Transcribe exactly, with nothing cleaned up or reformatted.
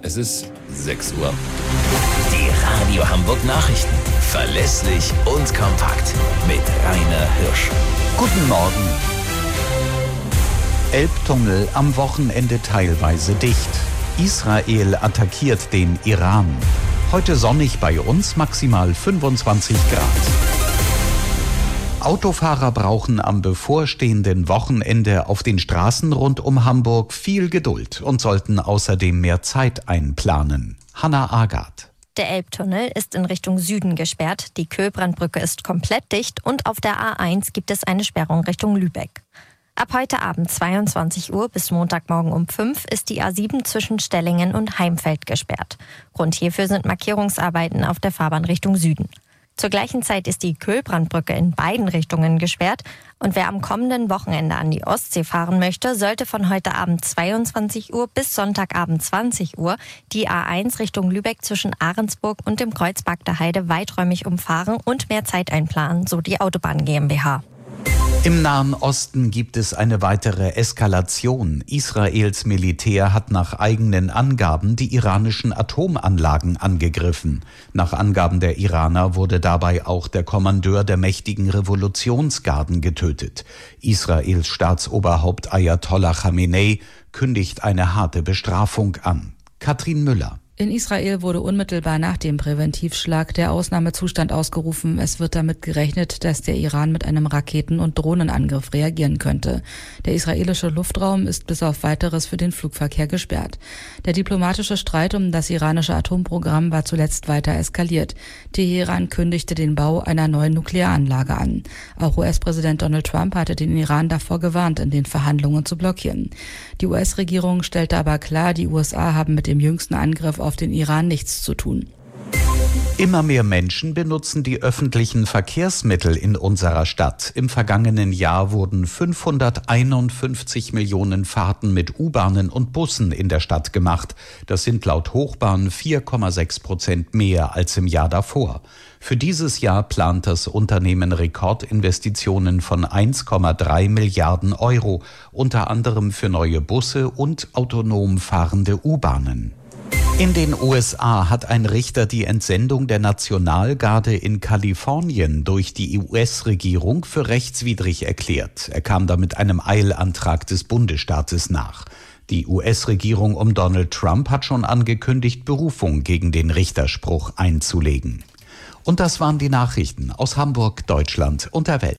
Es ist sechs Uhr. Die Radio Hamburg Nachrichten. Verlässlich und kompakt. Mit Rainer Hirsch. Guten Morgen. Elbtunnel am Wochenende teilweise dicht. Israel attackiert den Iran. Heute sonnig bei uns, maximal fünfundzwanzig Grad. Autofahrer brauchen am bevorstehenden Wochenende auf den Straßen rund um Hamburg viel Geduld und sollten außerdem mehr Zeit einplanen. Hanna Agath. Der Elbtunnel ist in Richtung Süden gesperrt, die Köhlbrandbrücke ist komplett dicht und auf der A eins gibt es eine Sperrung Richtung Lübeck. Ab heute Abend zweiundzwanzig Uhr bis Montagmorgen um fünf ist die A sieben zwischen Stellingen und Heimfeld gesperrt. Grund hierfür sind Markierungsarbeiten auf der Fahrbahn Richtung Süden. Zur gleichen Zeit ist die Köhlbrandbrücke in beiden Richtungen gesperrt und wer am kommenden Wochenende an die Ostsee fahren möchte, sollte von heute Abend zweiundzwanzig Uhr bis Sonntagabend zwanzig Uhr die A eins Richtung Lübeck zwischen Ahrensburg und dem Kreuz Bagder Heide weiträumig umfahren und mehr Zeit einplanen, so die Autobahn GmbH. Im Nahen Osten gibt es eine weitere Eskalation. Israels Militär hat nach eigenen Angaben die iranischen Atomanlagen angegriffen. Nach Angaben der Iraner wurde dabei auch der Kommandeur der mächtigen Revolutionsgarden getötet. Israels Staatsoberhaupt Ayatollah Khamenei kündigt eine harte Bestrafung an. Katrin Müller. In Israel wurde unmittelbar nach dem Präventivschlag der Ausnahmezustand ausgerufen. Es wird damit gerechnet, dass der Iran mit einem Raketen- und Drohnenangriff reagieren könnte. Der israelische Luftraum ist bis auf Weiteres für den Flugverkehr gesperrt. Der diplomatische Streit um das iranische Atomprogramm war zuletzt weiter eskaliert. Teheran kündigte den Bau einer neuen Nuklearanlage an. Auch U S-Präsident Donald Trump hatte den Iran davor gewarnt, in den Verhandlungen zu blockieren. Die U S-Regierung stellte aber klar, die U S A haben mit dem jüngsten Angriff auf den Iran nichts zu tun. Immer mehr Menschen benutzen die öffentlichen Verkehrsmittel in unserer Stadt. Im vergangenen Jahr wurden fünfhunderteinundfünfzig Millionen Fahrten mit U-Bahnen und Bussen in der Stadt gemacht. Das sind laut Hochbahn vier Komma sechs Prozent mehr als im Jahr davor. Für dieses Jahr plant das Unternehmen Rekordinvestitionen von eins Komma drei Milliarden Euro, unter anderem für neue Busse und autonom fahrende U-Bahnen. In den U S A hat ein Richter die Entsendung der Nationalgarde in Kalifornien durch die U S-Regierung für rechtswidrig erklärt. Er kam damit einem Eilantrag des Bundesstaates nach. Die U S-Regierung um Donald Trump hat schon angekündigt, Berufung gegen den Richterspruch einzulegen. Und das waren die Nachrichten aus Hamburg, Deutschland und der Welt.